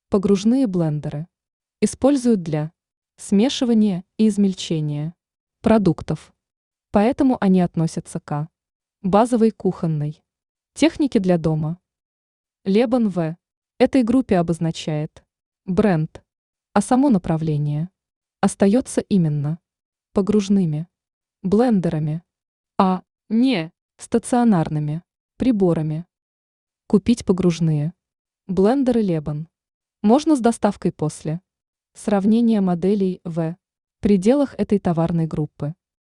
Погружные блендеры используют для смешивания и измельчения продуктов, поэтому они относятся к базовой кухонной технике для дома. Лебан в этой группе обозначает бренд, а само направление остается именно погружными блендерами, а не стационарными приборами. Купить погружные блендеры Лебан можно с доставкой после сравнения моделей в пределах этой товарной группы.